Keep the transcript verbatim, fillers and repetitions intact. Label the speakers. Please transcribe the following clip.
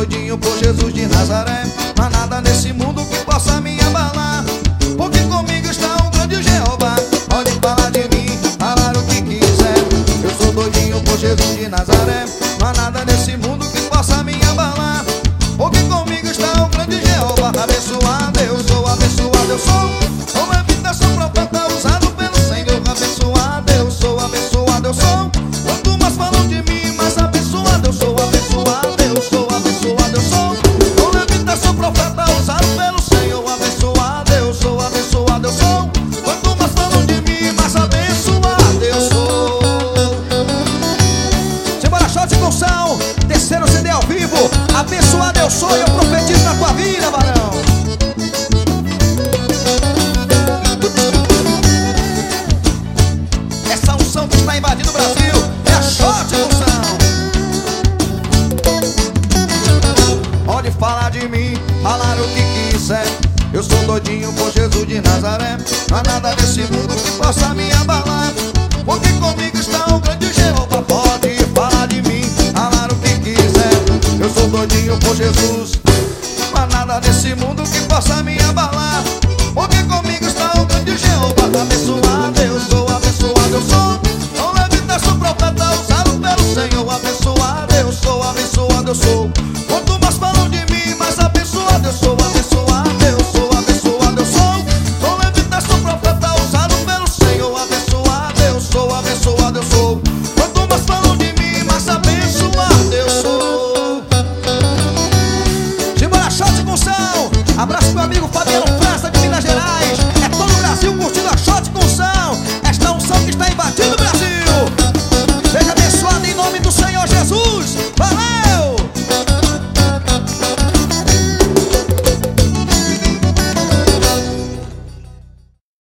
Speaker 1: doidinho por Jesus de Nazaré. Não há nada nesse mundo que possa me abalar, porque comigo está um grande Jeová. Pode falar de mim, falar o que quiser. Eu sou doidinho por Jesus de Nazaré. Não há nada nesse mundo que possa me abalar, porque comigo está um grande Jeová. Abençoado eu sou, abençoado eu sou. Uma vida sou profeta usado pelo Senhor. Abençoado eu sou, abençoado eu sou. Quanto mais falam de mim, mais abençoado eu sou. Abençoado eu sou, abençoado eu sou. Uma vida sou profeta usado pelo Senhor. Abençoado eu sou, abençoado eu sou. Quanto mais falam de mim, mais abençoado eu sou. Simbora, shot com sal. Terceiro C D ao vivo. Abençoado eu sou e eu profetizo na tua vida, varão. Essa unção que está invadindo o Brasil é a shot unção. Pode falar de mim, falar o que quiser. Eu sou doidinho por Jesus de Nazaré. Não há nada nesse mundo que possa me abalar, porque comigo está o grande Jeová. Pode falar de mim, falar o que quiser. Eu sou doidinho por Jesus.